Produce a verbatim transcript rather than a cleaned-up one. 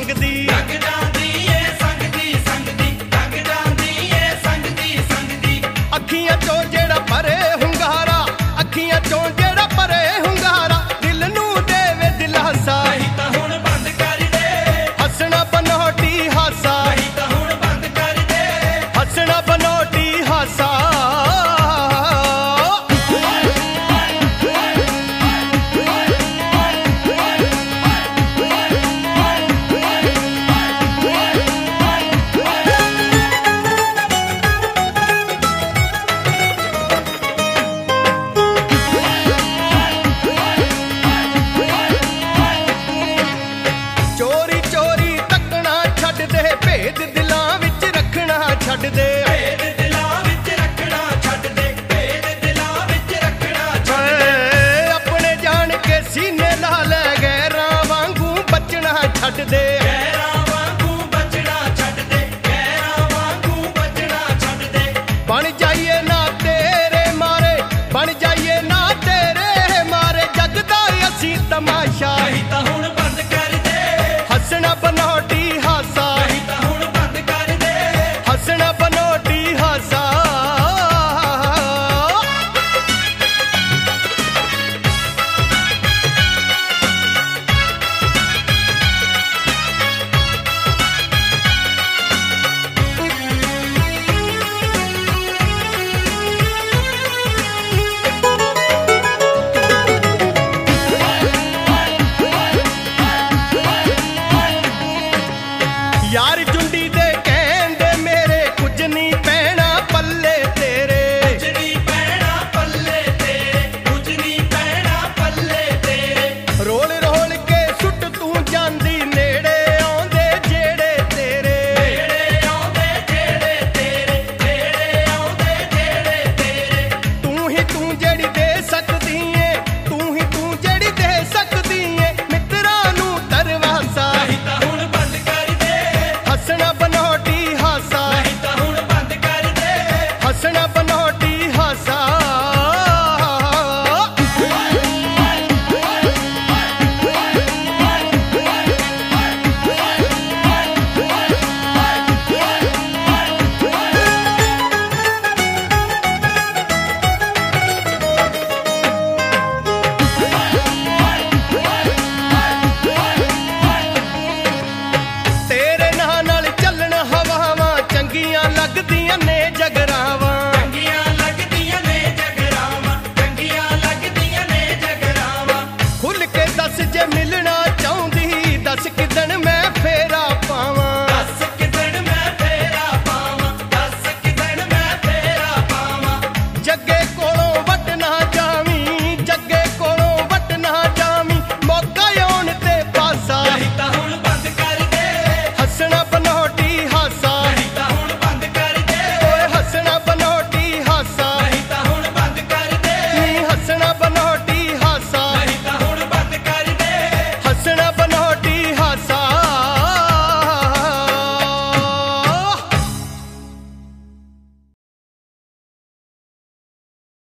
ਸੰਗਦੀ ਲੱਗ ਜਾਂਦੀ ਏ ਸੰਗਦੀ ਸੰਗਦੀ ਲੱਗ ਜਾਂਦੀ ਏ ਸੰਗਦੀ ਸੰਗਦੀ ਅੱਖੀਆਂ ਚੋਂ ਜਿਹੜਾ ਪਰੇ ਹੁੰਗਾਰਾ ਅੱਖੀਆਂ ਚੋਂ ਜਿਹੜਾ ਪਰੇ ਹੁੰਗਾਰਾ ਦਿਲ ਨੂੰ ਦੇਵੇ ਦਿਲਾਸਾ ਨਹੀਂ ਤਾਂ ਹੁਣ ਬੰਦ ਕਰ ਦੇ ਹੱਸਣਾ ਬਨੋਟੀ ਹਾਸਾ ਨਹੀਂ ਤਾਂ ਹੁਣ ਬੰਦ ਕਰ ਦੇ ਹੱਸਣਾ ਬਨੋਟੀ ਹਾਸਾ ਚੋਰੀ ਚੋਰੀ ਤੱਕਣਾ ਛੱਡ ਦੇ ਭੇਦ ਦਿਲਾਂ ਵਿੱਚ ਰੱਖਣਾ ਛੱਡ ਦੇ ਭੇਦ ਦਿਲਾਂ ਵਿੱਚ ਰੱਖਣਾ ਛੱਡ ਦੇ ਭੇਦ ਦਿਲਾਂ ਵਿੱਚ ਰੱਖਣਾ ਛੱਡ ਦੇ ਏ ਆਪਣੇ ਜਾਣ ਕੇ ਸੀਨੇ ਲਾ ਲੈ ਗੈਰਾਂ ਵਾਂਗੂ ਬਚਣਾ ਛੱਡ ਦੇ